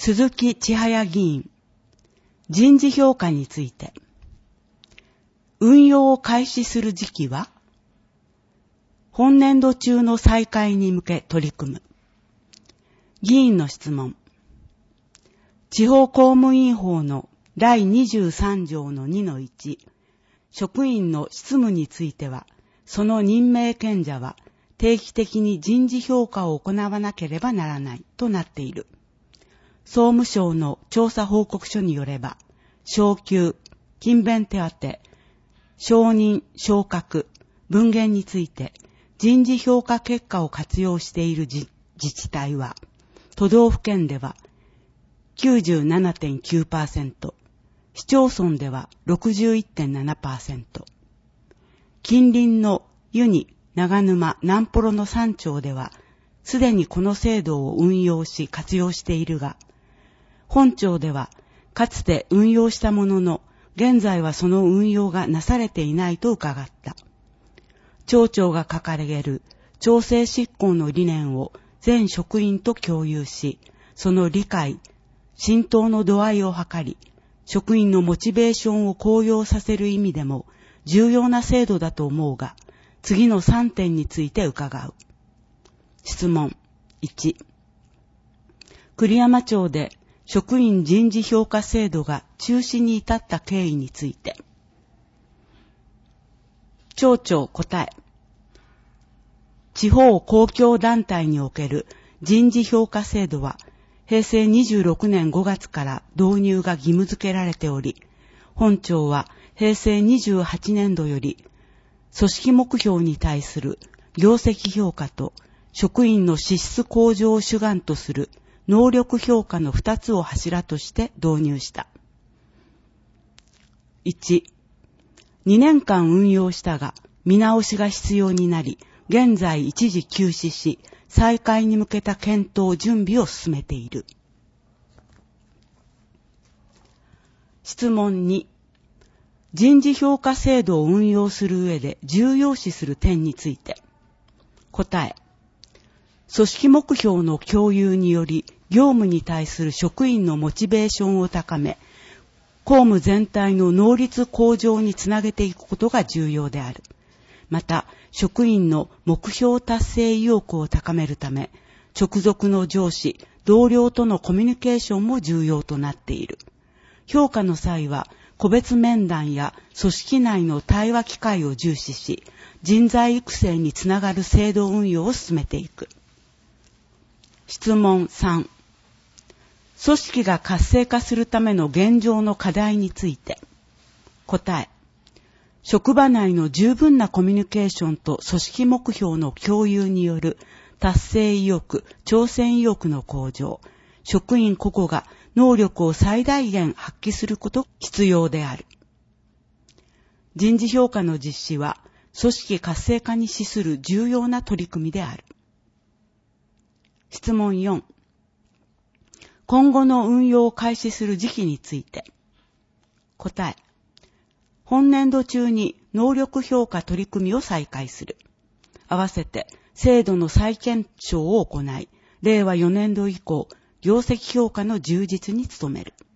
鈴木千早議員、人事評価について、運用を開始する時期は、本年度中の再開に向け取り組む。議員の質問。地方公務員法の第23条の2の1、職員の執務については、その任命権者は定期的に人事評価を行わなければならないとなっている。総務省の調査報告書によれば、昇給、勤勉手当、承認、昇格、分減について人事評価結果を活用している自治体は、都道府県では 97.9%、市町村では 61.7%、近隣の湯に、長沼、南幌の3町では、すでにこの制度を運用し活用しているが、本町では、かつて運用したものの、現在はその運用がなされていないと伺った。町長が掲げる調整執行の理念を全職員と共有し、その理解、浸透の度合いを図り、職員のモチベーションを高揚させる意味でも重要な制度だと思うが、次の3点について伺う。質問。1、栗山町で職員人事評価制度が中止に至った経緯について。町長答え。地方公共団体における人事評価制度は平成26年5月から導入が義務付けられており、本町は平成28年度より組織目標に対する業績評価と職員の資質向上を主眼とする能力評価の2つを柱として導入した。1、2年間運用したが見直しが必要になり、現在一時休止し、再開に向けた検討準備を進めている。質問2、人事評価制度を運用する上で重要視する点について。答え。組織目標の共有により、業務に対する職員のモチベーションを高め、公務全体の能率向上につなげていくことが重要である。また、職員の目標達成意欲を高めるため、直属の上司、同僚とのコミュニケーションも重要となっている。評価の際は、個別面談や組織内の対話機会を重視し、人材育成につながる制度運用を進めていく。質問3、組織が活性化するための現状の課題について。答え。職場内の十分なコミュニケーションと組織目標の共有による達成意欲、挑戦意欲の向上、職員個々が能力を最大限発揮することが必要である。人事評価の実施は、組織活性化に資する重要な取り組みである。質問4、今後の運用を開始する時期について。答え。本年度中に能力評価取り組みを再開する。合わせて制度の再検証を行い、令和4年度以降、業績評価の充実に努める。